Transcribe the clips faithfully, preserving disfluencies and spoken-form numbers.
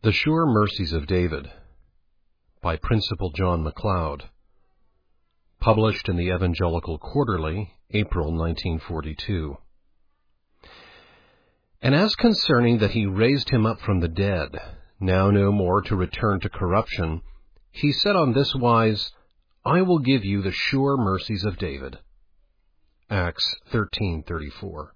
The Sure Mercies of David by Principal John MacLeod. Published in the Evangelical Quarterly, April nineteen forty-two. And as concerning that he raised him up from the dead, now no more to return to corruption, he said on this wise, I will give you the sure mercies of David. Acts thirteen thirty-four.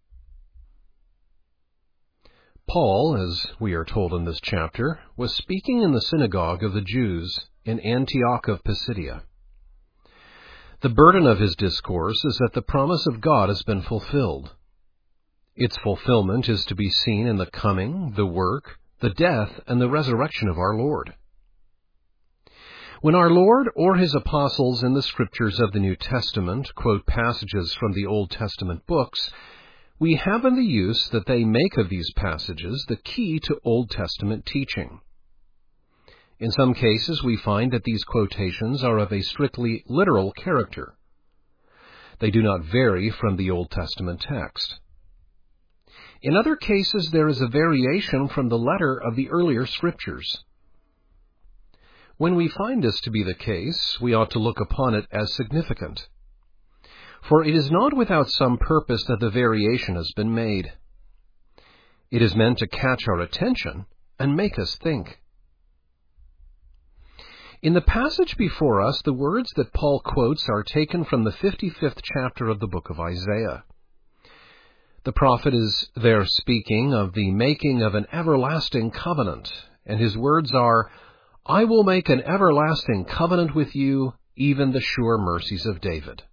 Paul, as we are told in this chapter, was speaking in the synagogue of the Jews in Antioch of Pisidia. The burden of his discourse is that the promise of God has been fulfilled. Its fulfillment is to be seen in the coming, the work, the death, and the resurrection of our Lord. When our Lord or his apostles in the scriptures of the New Testament quote passages from the Old Testament books, we have in the use that they make of these passages the key to Old Testament teaching. In some cases, we find that these quotations are of a strictly literal character. They do not vary from the Old Testament text. In other cases, there is a variation from the letter of the earlier scriptures. When we find this to be the case, we ought to look upon it as significant. For it is not without some purpose that the variation has been made. It is meant to catch our attention and make us think. In the passage before us, the words that Paul quotes are taken from the fifty-fifth chapter of the book of Isaiah. The prophet is there speaking of the making of an everlasting covenant, and his words are, I will make an everlasting covenant with you, even the sure mercies of David.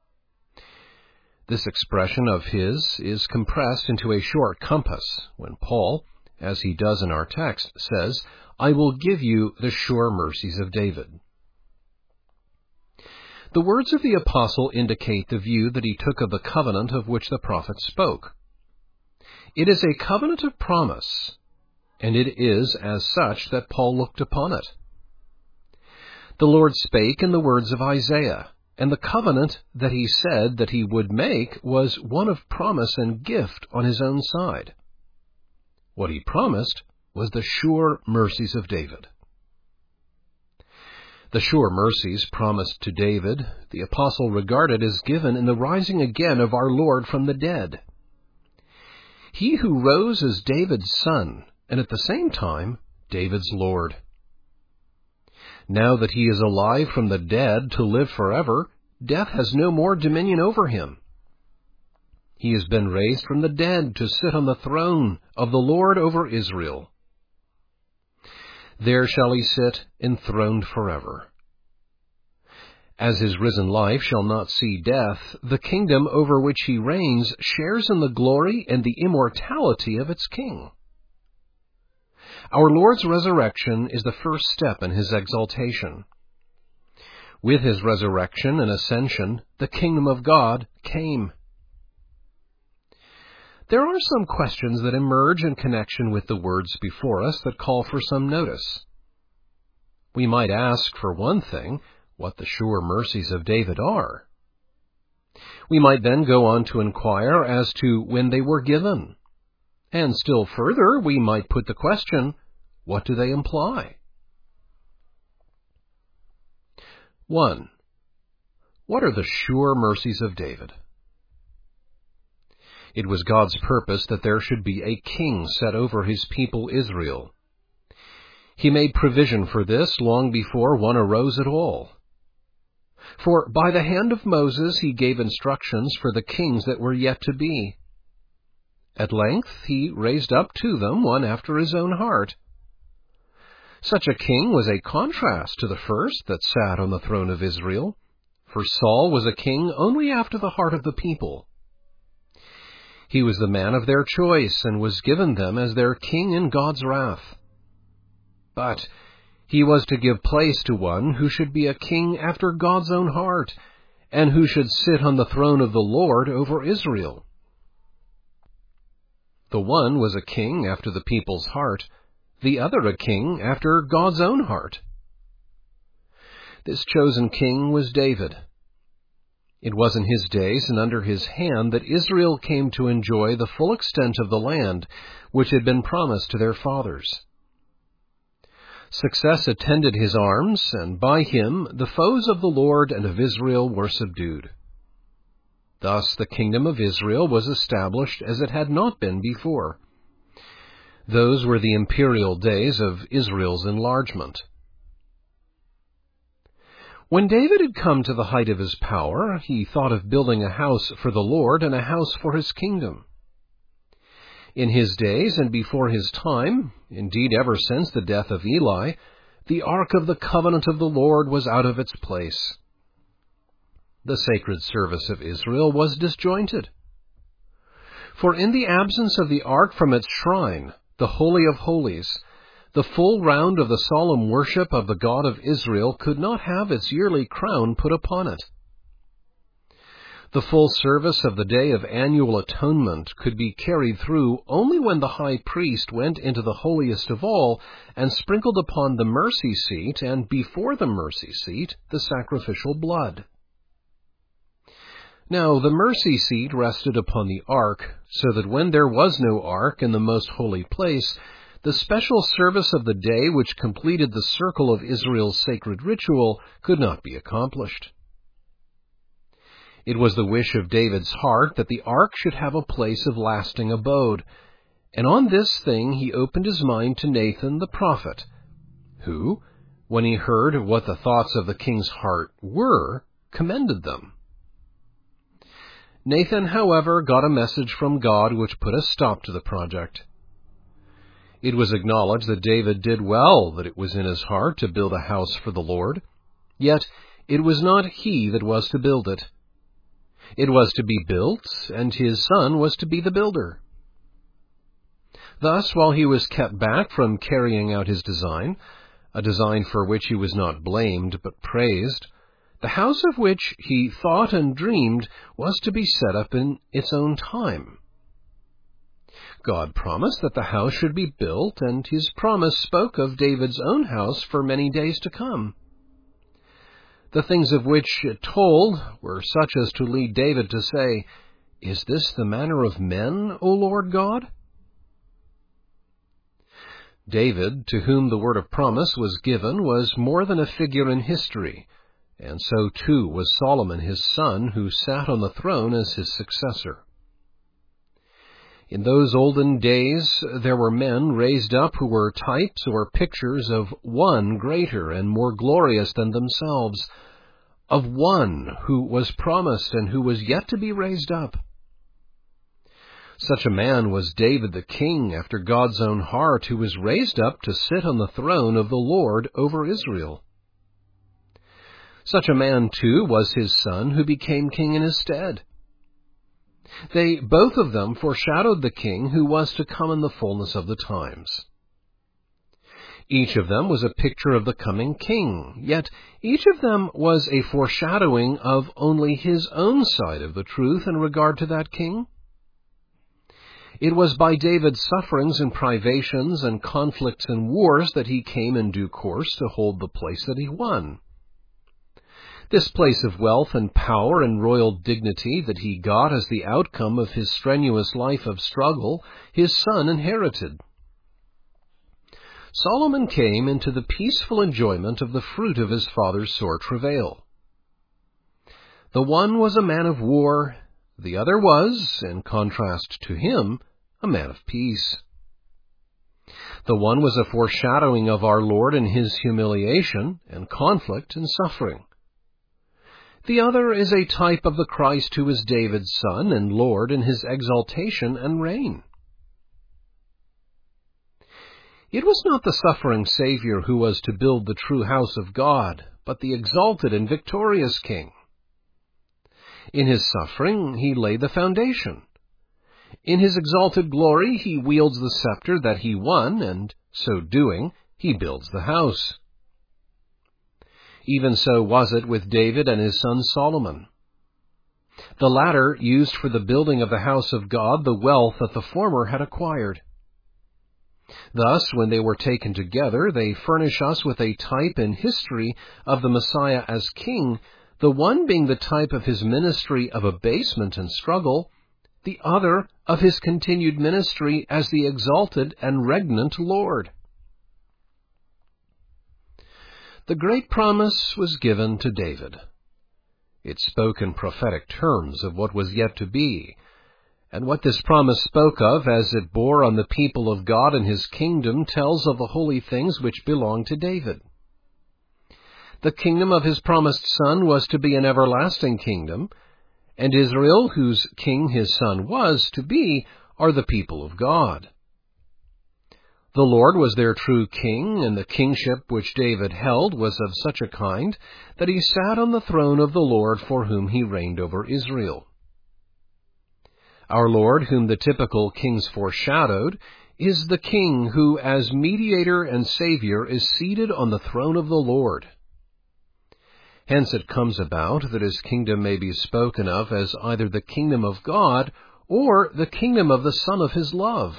This expression of his is compressed into a short compass when Paul, as he does in our text, says, I will give you the sure mercies of David. The words of the apostle indicate the view that he took of the covenant of which the prophet spoke. It is a covenant of promise, and it is as such that Paul looked upon it. The Lord spake in the words of Isaiah, and the covenant that he said that he would make was one of promise and gift on his own side. What he promised was the sure mercies of David. The sure mercies promised to David, the apostle regarded as given in the rising again of our Lord from the dead. He who rose as David's son, and at the same time, David's Lord. Now that he is alive from the dead to live forever, death has no more dominion over him. He has been raised from the dead to sit on the throne of the Lord over Israel. There shall he sit enthroned forever. As his risen life shall not see death, the kingdom over which he reigns shares in the glory and the immortality of its king. Our Lord's resurrection is the first step in his exaltation. With his resurrection and ascension, the kingdom of God came. There are some questions that emerge in connection with the words before us that call for some notice. We might ask, for one thing, what the sure mercies of David are. We might then go on to inquire as to when they were given. And still further, we might put the question, what do they imply? One, what are the sure mercies of David? It was God's purpose that there should be a king set over his people Israel. He made provision for this long before one arose at all. For by the hand of Moses he gave instructions for the kings that were yet to be. At length he raised up to them one after his own heart. Such a king was a contrast to the first that sat on the throne of Israel, for Saul was a king only after the heart of the people. He was the man of their choice and was given them as their king in God's wrath. But he was to give place to one who should be a king after God's own heart, and who should sit on the throne of the Lord over Israel. The one was a king after the people's heart, the other a king after God's own heart. This chosen king was David. It was in his days and under his hand that Israel came to enjoy the full extent of the land which had been promised to their fathers. Success attended his arms, and by him the foes of the Lord and of Israel were subdued. Thus the kingdom of Israel was established as it had not been before. Those were the imperial days of Israel's enlargement. When David had come to the height of his power, he thought of building a house for the Lord and a house for his kingdom. In his days and before his time, indeed ever since the death of Eli, the ark of the covenant of the Lord was out of its place. The sacred service of Israel was disjointed. For in the absence of the ark from its shrine, the Holy of Holies, the full round of the solemn worship of the God of Israel could not have its yearly crown put upon it. The full service of the Day of Annual Atonement could be carried through only when the high priest went into the holiest of all and sprinkled upon the mercy seat and before the mercy seat the sacrificial blood. Now the mercy seat rested upon the ark, so that when there was no ark in the most holy place, the special service of the day which completed the circle of Israel's sacred ritual could not be accomplished. It was the wish of David's heart that the ark should have a place of lasting abode, and on this thing he opened his mind to Nathan the prophet, who, when he heard what the thoughts of the king's heart were, commended them. Nathan, however, got a message from God which put a stop to the project. It was acknowledged that David did well that it was in his heart to build a house for the Lord, yet it was not he that was to build it. It was to be built, and his son was to be the builder. Thus, while he was kept back from carrying out his design, a design for which he was not blamed but praised, the house of which he thought and dreamed was to be set up in its own time. God promised that the house should be built, and his promise spoke of David's own house for many days to come. The things of which it told were such as to lead David to say, "Is this the manner of men, O Lord God?" David, to whom the word of promise was given, was more than a figure in history, and so too was Solomon his son, who sat on the throne as his successor. In those olden days there were men raised up who were types or pictures of one greater and more glorious than themselves, of one who was promised and who was yet to be raised up. Such a man was David the king after God's own heart, who was raised up to sit on the throne of the Lord over Israel. Such a man, too, was his son, who became king in his stead. They both of them foreshadowed the king who was to come in the fullness of the times. Each of them was a picture of the coming king, yet each of them was a foreshadowing of only his own side of the truth in regard to that king. It was by David's sufferings and privations and conflicts and wars that he came in due course to hold the place that he won. This place of wealth and power and royal dignity that he got as the outcome of his strenuous life of struggle, his son inherited. Solomon came into the peaceful enjoyment of the fruit of his father's sore travail. The one was a man of war, the other was, in contrast to him, a man of peace. The one was a foreshadowing of our Lord in his humiliation and conflict and suffering. The other is a type of the Christ who is David's son and Lord in his exaltation and reign. It was not the suffering Savior who was to build the true house of God, but the exalted and victorious King. In his suffering he laid the foundation. In his exalted glory he wields the scepter that he won, and, so doing, he builds the house. Even so was it with David and his son Solomon. The latter used for the building of the house of God the wealth that the former had acquired. Thus, when they were taken together, they furnish us with a type in history of the Messiah as king, the one being the type of his ministry of abasement and struggle, the other of his continued ministry as the exalted and regnant Lord. The great promise was given to David. It spoke in prophetic terms of what was yet to be, and what this promise spoke of as it bore on the people of God and his kingdom tells of the holy things which belonged to David. The kingdom of his promised son was to be an everlasting kingdom, and Israel, whose king his son was to be, are the people of God. The Lord was their true king, and the kingship which David held was of such a kind that he sat on the throne of the Lord for whom he reigned over Israel. Our Lord, whom the typical kings foreshadowed, is the King who, as mediator and Savior, is seated on the throne of the Lord. Hence it comes about that his kingdom may be spoken of as either the kingdom of God or the kingdom of the Son of his love.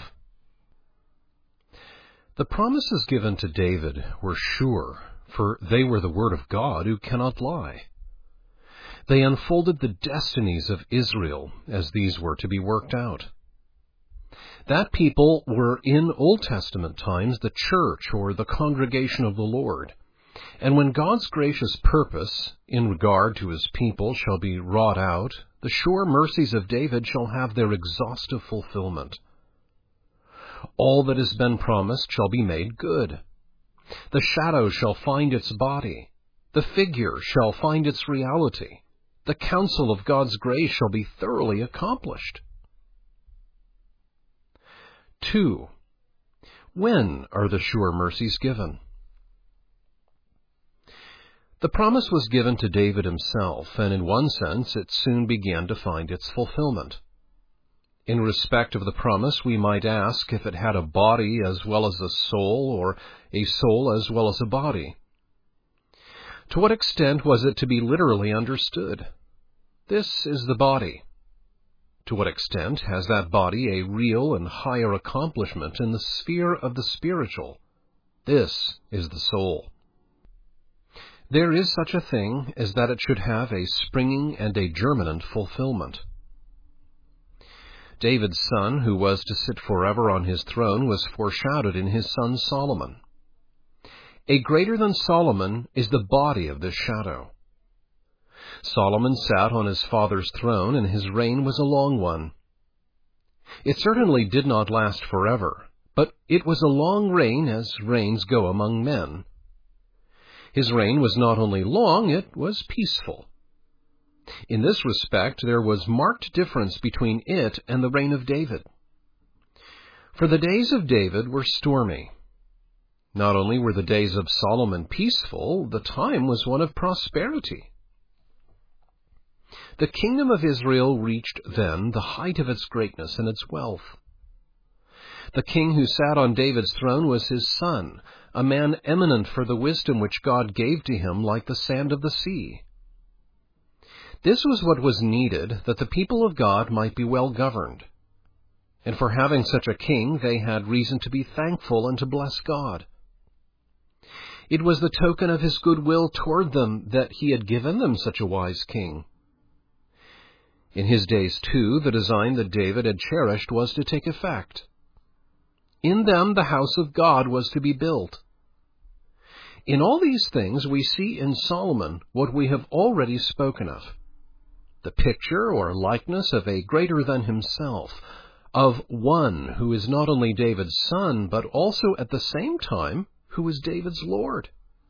The promises given to David were sure, for they were the word of God who cannot lie. They unfolded the destinies of Israel as these were to be worked out. That people were in Old Testament times the church or the congregation of the Lord. And when God's gracious purpose in regard to his people shall be wrought out, the sure mercies of David shall have their exhaustive fulfillment. All that has been promised shall be made good. The shadow shall find its body. The figure shall find its reality. The counsel of God's grace shall be thoroughly accomplished. Two, when are the sure mercies given? The promise was given to David himself, and in one sense it soon began to find its fulfillment. In respect of the promise, we might ask if it had a body as well as a soul, or a soul as well as a body. To what extent was it to be literally understood? This is the body. To what extent has that body a real and higher accomplishment in the sphere of the spiritual? This is the soul. There is such a thing as that it should have a springing and a germinant fulfillment. David's son, who was to sit forever on his throne, was foreshadowed in his son Solomon. A greater than Solomon is the body of this shadow. Solomon sat on his father's throne, and his reign was a long one. It certainly did not last forever, but it was a long reign as reigns go among men. His reign was not only long, it was peaceful. In this respect, there was marked difference between it and the reign of David. For the days of David were stormy. Not only were the days of Solomon peaceful, the time was one of prosperity. The kingdom of Israel reached then the height of its greatness and its wealth. The king who sat on David's throne was his son, a man eminent for the wisdom which God gave to him like the sand of the sea. This was what was needed, that the people of God might be well governed. And for having such a king, they had reason to be thankful and to bless God. It was the token of his goodwill toward them that he had given them such a wise king. In his days, too, the design that David had cherished was to take effect. In them the house of God was to be built. In all these things we see in Solomon what we have already spoken of, the picture or likeness of a greater than himself, of one who is not only David's son, but also at the same time who is David's Lord.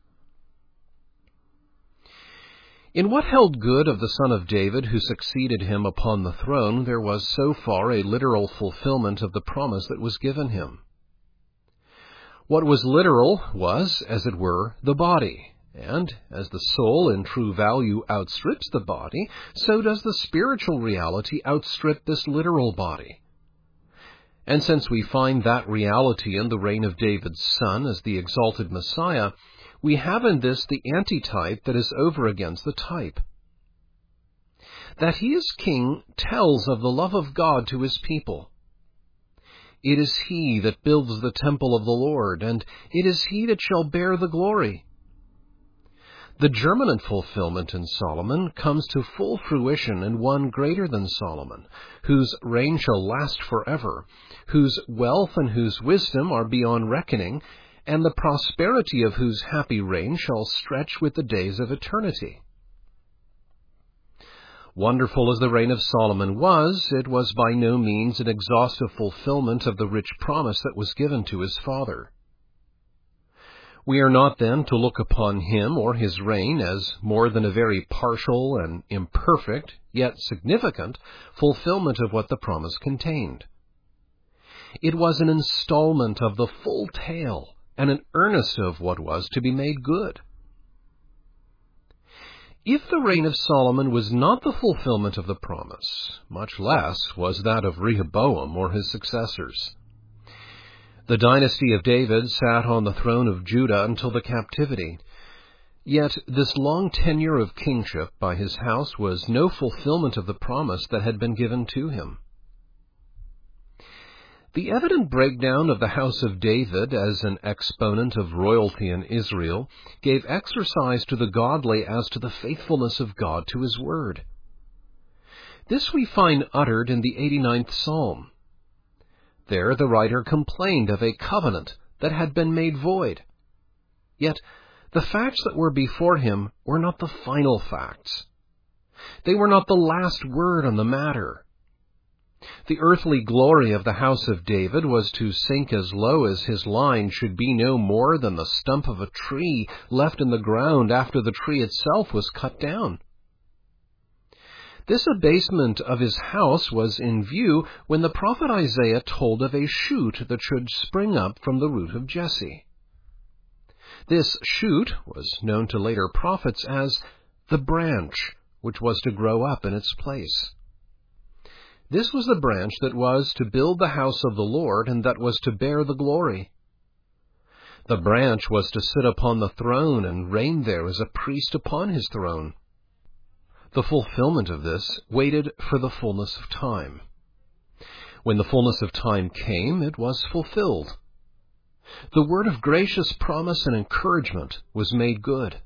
In what held good of the son of David who succeeded him upon the throne, there was so far a literal fulfillment of the promise that was given him. What was literal was, as it were, the body, and as the soul in true value outstrips the body, so does the spiritual reality outstrip this literal body. And since we find that reality in the reign of David's son as the exalted Messiah, we have in this the antitype that is over against the type. That he is king tells of the love of God to his people. It is he that builds the temple of the Lord, and it is he that shall bear the glory. The germinant fulfillment in Solomon comes to full fruition in one greater than Solomon, whose reign shall last forever, whose wealth and whose wisdom are beyond reckoning, and the prosperity of whose happy reign shall stretch with the days of eternity. Wonderful as the reign of Solomon was, it was by no means an exhaustive fulfillment of the rich promise that was given to his father. We are not then to look upon him or his reign as more than a very partial and imperfect, yet significant, fulfillment of what the promise contained. It was an installment of the full tale and an earnest of what was to be made good. If the reign of Solomon was not the fulfillment of the promise, much less was that of Rehoboam or his successors. The dynasty of David sat on the throne of Judah until the captivity. Yet this long tenure of kingship by his house was no fulfillment of the promise that had been given to him. The evident breakdown of the house of David as an exponent of royalty in Israel gave exercise to the godly as to the faithfulness of God to his word. This we find uttered in the eighty-ninth Psalm. There the writer complained of a covenant that had been made void. Yet the facts that were before him were not the final facts. They were not the last word on the matter. The earthly glory of the house of David was to sink as low as his line should be no more than the stump of a tree left in the ground after the tree itself was cut down. This abasement of his house was in view when the prophet Isaiah told of a shoot that should spring up from the root of Jesse. This shoot was known to later prophets as the branch which was to grow up in its place. This was the branch that was to build the house of the Lord and that was to bear the glory. The branch was to sit upon the throne and reign there as a priest upon his throne. The fulfillment of this waited for the fullness of time. When the fullness of time came, it was fulfilled. The word of gracious promise and encouragement was made good.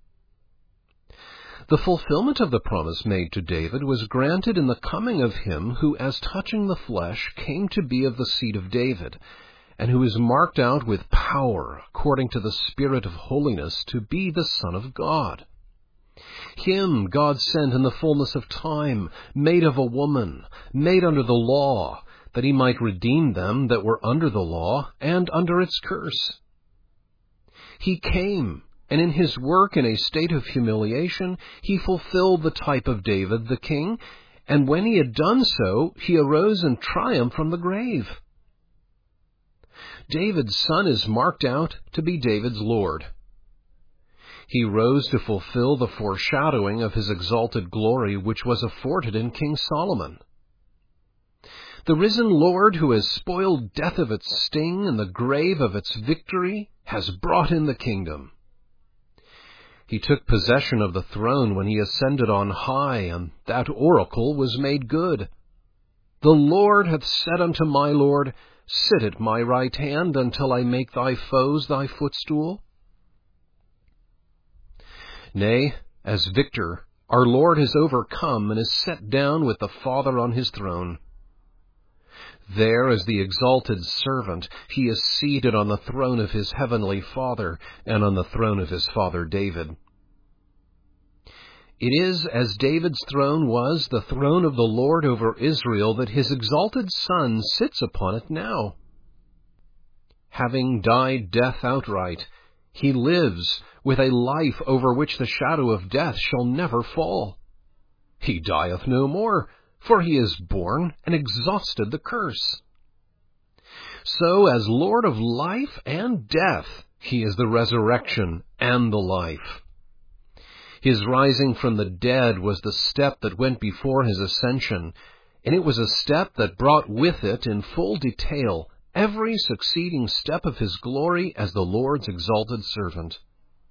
The fulfillment of the promise made to David was granted in the coming of him who, as touching the flesh, came to be of the seed of David, and who is marked out with power, according to the Spirit of holiness, to be the Son of God. Him God sent in the fullness of time, made of a woman, made under the law, that he might redeem them that were under the law and under its curse. He came, and in his work in a state of humiliation, he fulfilled the type of David the king, and when he had done so, he arose in triumph from the grave. David's son is marked out to be David's Lord. He rose to fulfill the foreshadowing of his exalted glory which was afforded in King Solomon. The risen Lord, who has spoiled death of its sting and the grave of its victory, has brought in the kingdom. He took possession of the throne when he ascended on high, and that oracle was made good. The Lord hath said unto my Lord, Sit at my right hand until I make thy foes thy footstool. Nay, as victor, our Lord has overcome and is set down with the Father on his throne. There, as the exalted servant, he is seated on the throne of his heavenly Father and on the throne of his father David. It is as David's throne was the throne of the Lord over Israel that his exalted Son sits upon it now. Having died death outright, he lives with a life over which the shadow of death shall never fall. He dieth no more, for he is born and exhausted the curse. So, as Lord of life and death, he is the resurrection and the life. His rising from the dead was the step that went before his ascension, and it was a step that brought with it in full detail every succeeding step of his glory as the Lord's exalted servant.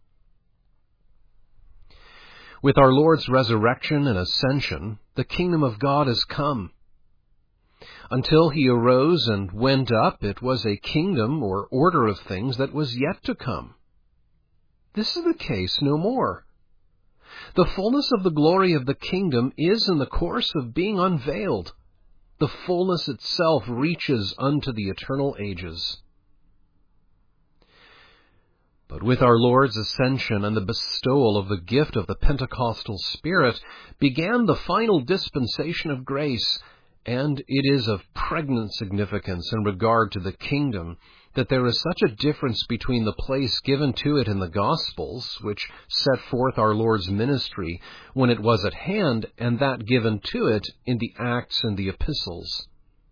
With our Lord's resurrection and ascension, the kingdom of God is come. Until he arose and went up, it was a kingdom or order of things that was yet to come. This is the case no more. The fullness of the glory of the kingdom is in the course of being unveiled. The fullness itself reaches unto the eternal ages. But with our Lord's ascension and the bestowal of the gift of the Pentecostal Spirit began the final dispensation of grace, and it is of pregnant significance in regard to the kingdom that there is such a difference between the place given to it in the Gospels, which set forth our Lord's ministry when it was at hand, and that given to it in the Acts and the Epistles.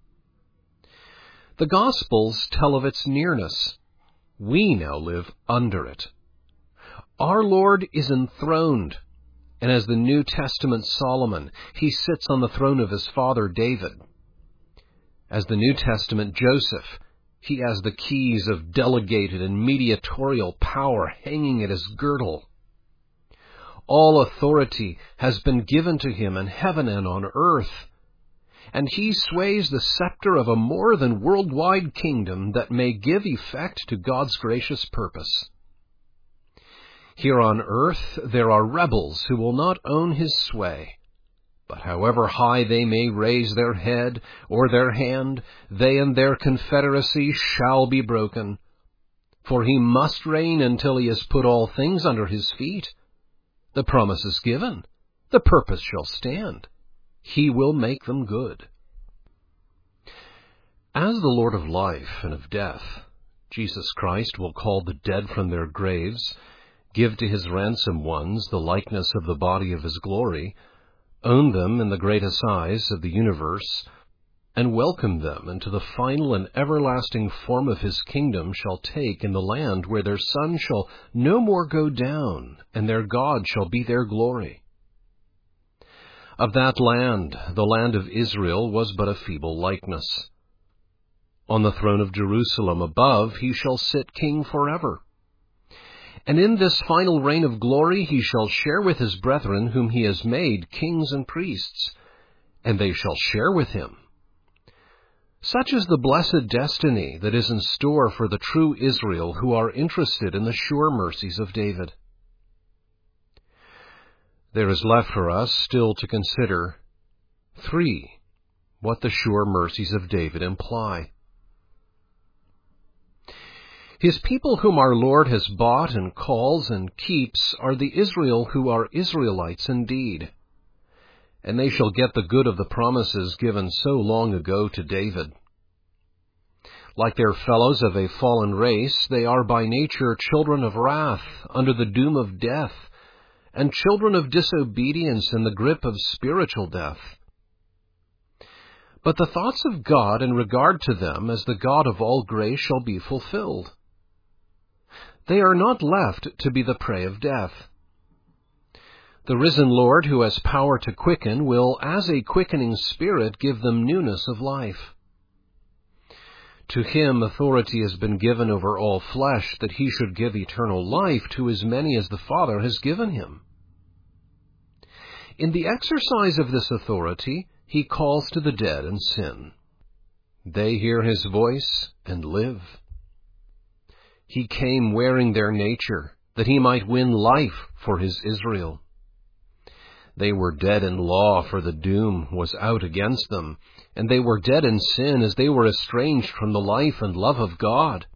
The Gospels tell of its nearness. We now live under it. Our Lord is enthroned, and as the New Testament Solomon, he sits on the throne of his father David. As the New Testament Joseph, he has the keys of delegated and mediatorial power hanging at his girdle. All authority has been given to him in heaven and on earth, and he sways the scepter of a more than worldwide kingdom that may give effect to God's gracious purpose. Here on earth there are rebels who will not own his sway, but however high they may raise their head or their hand, they and their confederacy shall be broken. For he must reign until he has put all things under his feet. The promise is given. The purpose shall stand. He will make them good. As the Lord of life and of death, Jesus Christ will call the dead from their graves, give to his ransomed ones the likeness of the body of his glory, own them in the great assize of the universe, and welcome them into the final and everlasting form of his kingdom shall take in the land where their sun shall no more go down, and their God shall be their glory. Of that land, the land of Israel was but a feeble likeness. On the throne of Jerusalem above he shall sit king forever. And in this final reign of glory he shall share with his brethren whom he has made kings and priests, and they shall share with him. Such is the blessed destiny that is in store for the true Israel who are interested in the sure mercies of David. There is left for us still to consider, three, what the sure mercies of David imply. His people whom our Lord has bought and calls and keeps are the Israel who are Israelites indeed, and they shall get the good of the promises given so long ago to David. Like their fellows of a fallen race, they are by nature children of wrath, under the doom of death, and children of disobedience in the grip of spiritual death. But the thoughts of God in regard to them as the God of all grace shall be fulfilled. They are not left to be the prey of death. The risen Lord, who has power to quicken, will, as a quickening spirit, give them newness of life. To him authority has been given over all flesh, that he should give eternal life to as many as the Father has given him. In the exercise of this authority, he calls to the dead and sin. They hear his voice and live. He came wearing their nature, that he might win life for his Israel. They were dead in law, for the doom was out against them, and they were dead in sin, as they were estranged from the life and love of God.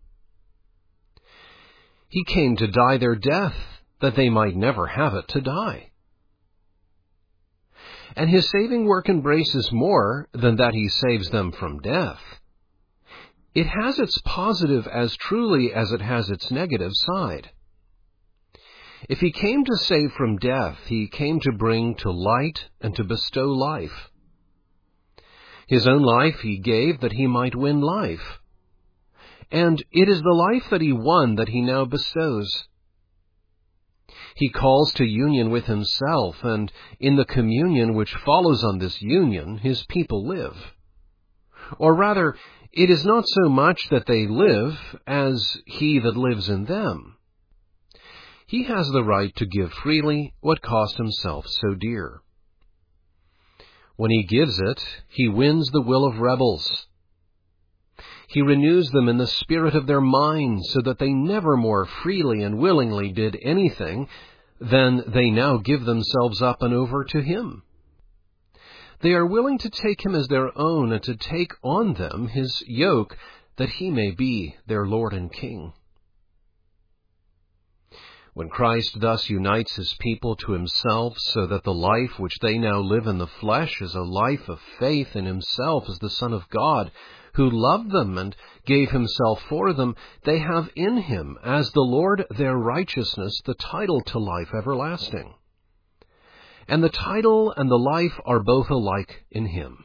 He came to die their death, that they might never have it to die. And his saving work embraces more than that he saves them from death. It has its positive as truly as it has its negative side. If he came to save from death, he came to bring to light and to bestow life. His own life he gave that he might win life. And it is the life that he won that he now bestows. He calls to union with himself, and in the communion which follows on this union, his people live. Or rather, it is not so much that they live as he that lives in them. He has the right to give freely what cost himself so dear. When he gives it, he wins the will of rebels. He renews them in the spirit of their minds, so that they never more freely and willingly did anything than they now give themselves up and over to him. They are willing to take him as their own and to take on them his yoke, that he may be their Lord and King. When Christ thus unites his people to himself, so that the life which they now live in the flesh is a life of faith in himself as the Son of God, who loved them and gave himself for them, they have in him, as the Lord their righteousness, the title to life everlasting. And the title and the life are both alike in him.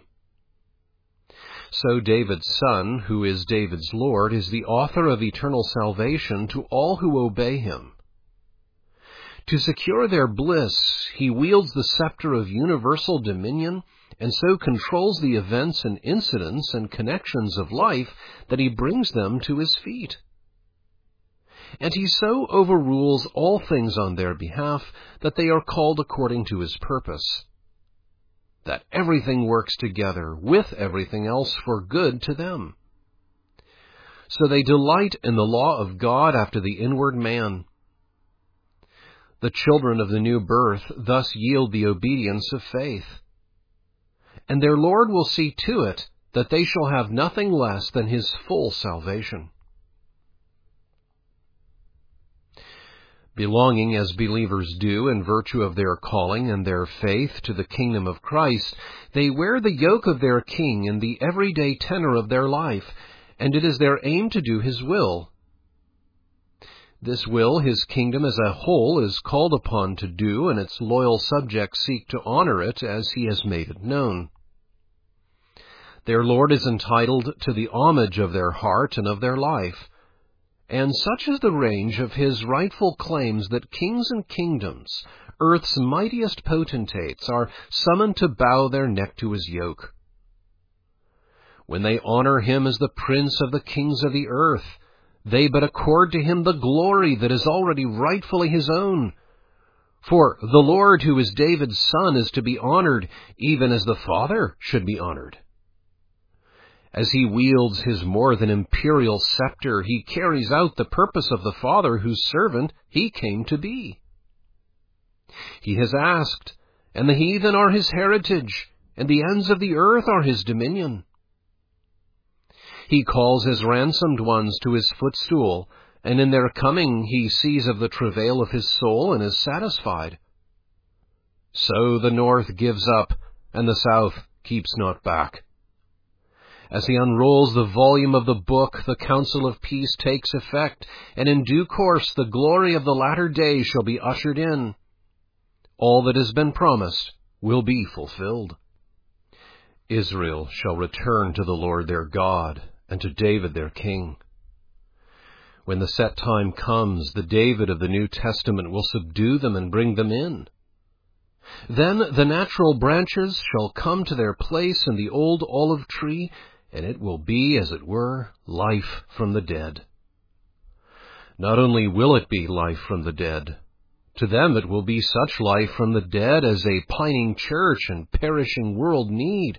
So David's Son, who is David's Lord, is the author of eternal salvation to all who obey him. To secure their bliss, he wields the scepter of universal dominion and so controls the events and incidents and connections of life that he brings them to his feet. And he so overrules all things on their behalf that they are called according to his purpose, that everything works together with everything else for good to them. So they delight in the law of God after the inward man. The children of the new birth thus yield the obedience of faith. And their Lord will see to it that they shall have nothing less than his full salvation. Belonging as believers do in virtue of their calling and their faith to the kingdom of Christ, they wear the yoke of their King in the everyday tenor of their life, and it is their aim to do his will. This will his kingdom as a whole is called upon to do, and its loyal subjects seek to honor it as he has made it known. Their Lord is entitled to the homage of their heart and of their life, and such is the range of his rightful claims that kings and kingdoms, earth's mightiest potentates, are summoned to bow their neck to his yoke. When they honor him as the prince of the kings of the earth, they but accord to him the glory that is already rightfully his own. For the Lord, who is David's Son, is to be honored, even as the Father should be honored. As he wields his more than imperial scepter, he carries out the purpose of the Father whose servant he came to be. He has asked, and the heathen are his heritage, and the ends of the earth are his dominion. He calls his ransomed ones to his footstool, and in their coming he sees of the travail of his soul and is satisfied. So the north gives up, and the south keeps not back. As he unrolls the volume of the book, the counsel of peace takes effect, and in due course the glory of the latter day shall be ushered in. All that has been promised will be fulfilled. Israel shall return to the Lord their God, and to David their king. When the set time comes, the David of the New Testament will subdue them and bring them in. Then the natural branches shall come to their place in the old olive tree, and it will be, as it were, life from the dead. Not only will it be life from the dead, to them it will be such life from the dead as a pining church and perishing world need.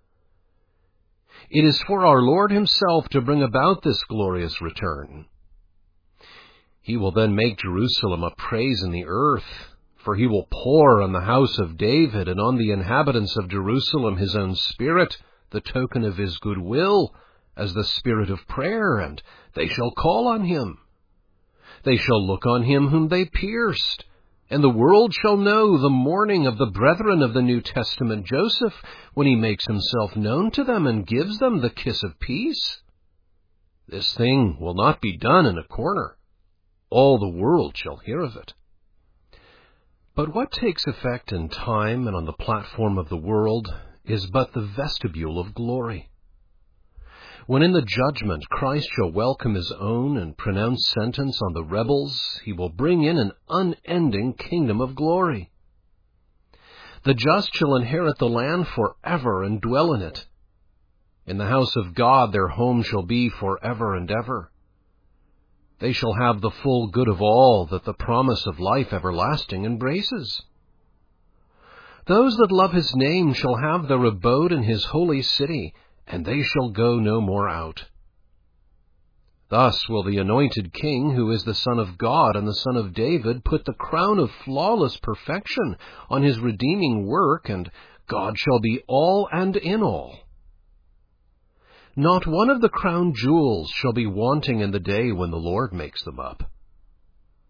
It is for our Lord himself to bring about this glorious return. He will then make Jerusalem a praise in the earth, for he will pour on the house of David and on the inhabitants of Jerusalem his own Spirit, the token of his goodwill, as the Spirit of prayer, and they shall call on him. They shall look on him whom they pierced, and the world shall know the mourning of the brethren of the New Testament, Joseph, when he makes himself known to them and gives them the kiss of peace. This thing will not be done in a corner. All the world shall hear of it. But what takes effect in time and on the platform of the world is but the vestibule of glory. When in the judgment Christ shall welcome his own and pronounce sentence on the rebels, he will bring in an unending kingdom of glory. The just shall inherit the land forever and dwell in it. In the house of God their home shall be forever and ever. They shall have the full good of all that the promise of life everlasting embraces. Those that love his name shall have their abode in his holy city, and they shall go no more out. Thus will the anointed King, who is the Son of God and the Son of David, put the crown of flawless perfection on his redeeming work, and God shall be all and in all. Not one of the crown jewels shall be wanting in the day when the Lord makes them up.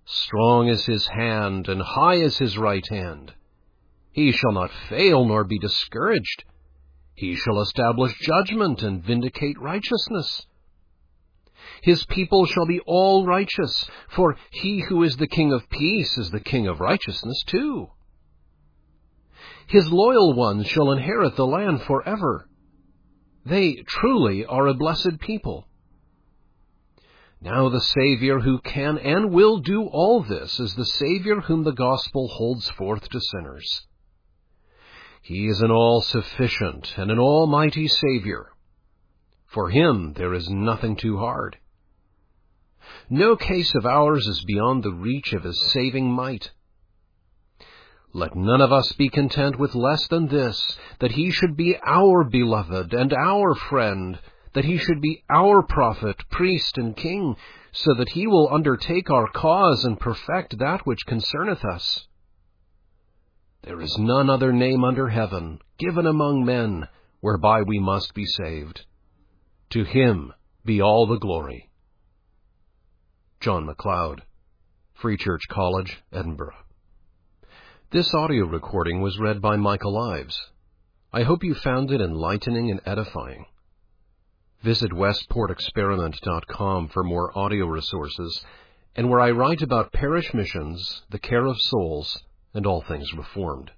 Strong is his hand, and high is his right hand. He shall not fail nor be discouraged. He shall establish judgment and vindicate righteousness. His people shall be all righteous, for he who is the King of peace is the King of righteousness too. His loyal ones shall inherit the land forever. They truly are a blessed people. Now the Savior who can and will do all this is the Savior whom the gospel holds forth to sinners. He is an all-sufficient and an almighty Savior. For him there is nothing too hard. No case of ours is beyond the reach of his saving might. Let none of us be content with less than this, that he should be our beloved and our friend, that he should be our prophet, priest, and king, so that he will undertake our cause and perfect that which concerneth us. There is none other name under heaven, given among men, whereby we must be saved. To him be all the glory. John MacLeod, Free Church College, Edinburgh. This audio recording was read by Michael Ives. I hope you found it enlightening and edifying. Visit westport experiment dot com for more audio resources, and where I write about parish missions, the care of souls, and all things Reformed.